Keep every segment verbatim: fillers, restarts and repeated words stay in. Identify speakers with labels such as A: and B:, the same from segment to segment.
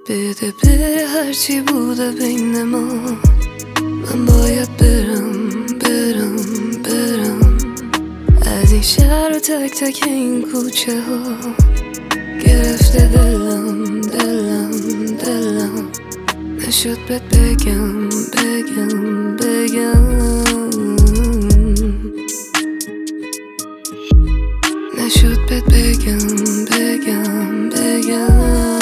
A: بده بره هرچی بوده بین ما، من باید برم برم برم از این شهر و تک تک این کوچه ها. گرفته دلم دلم دلم، نشد بهت بگم بگم بگم، نشد بهت بگم بگم بگم.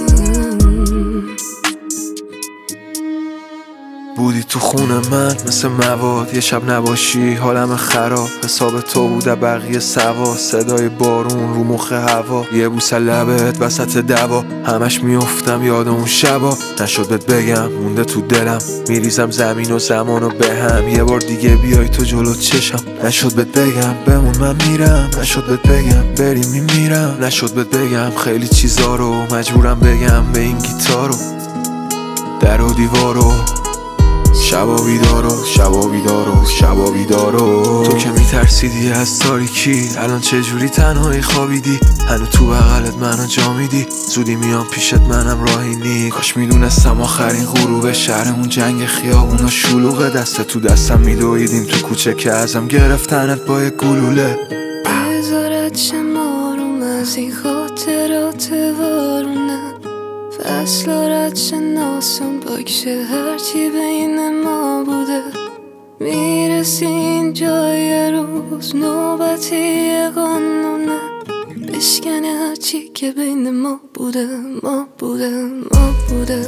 B: بودی تو خونه من مثل مواد، یه شب نباشی حالم خراب. حساب تو بوده بقیه سوا، صدای بارون رو مخ هوا، یه بوسه لبت وسط دوا. همش میافتم یاد اون شبا، نشد بهت بگم مونده تو دلم. میریزم زمین و زمانو به هم، یه بار دیگه بیای تو جلو چشم. نشد بهت بگم بمون من میرم، نشد بهت بگم بریم میمیرم. نشد بهت بگم خیلی چیزا رو مجبورم بگم به این گیتارو. در و دیوارو شبا بیدارو شبا بیدارو شبا بیدارو. تو که میترسیدی از تاریکی، الان چجوری تنهایی خوابیدی؟ هنو تو بغلت منو جا میدی، زودی میام پیشت منم راهی نی. کاش میدونستم آخرین غروب شهرمون جنگ خیابونا شلوغه، دست تو دستم میدویدیم تو کوچه که ازم گرفتنت با یک گلوله.
A: بذارت شمارم از این خاطرات وارونه، فصل رد شناسم باکشه هرچی بین ما بوده. میرسی این جای روز نوبتی قانونه، بشکنه هرچی که بین ما بوده ما بوده ما بوده.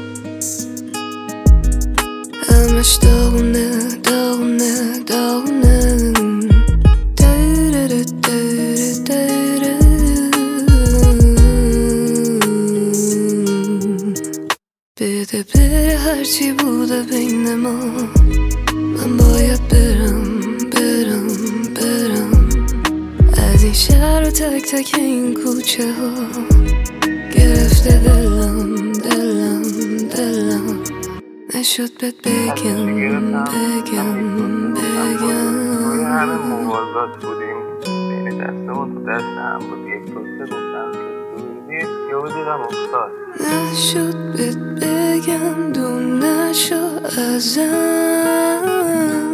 A: همش داغونه داغونه داغونه. بده بره هرچی بوده بین ما، من باید برم برم برم از این شهر و تک تک این کوچه ها. گرفته دلم دلم دلم، نشد بهت بگم بگم بگم.
C: همه موازات بودیم بین دستمون تو دست هم بود، یک دوسته گفتم که دورید یه و دیدم افتاد.
A: نشد بهت بگم دور نشو ازم.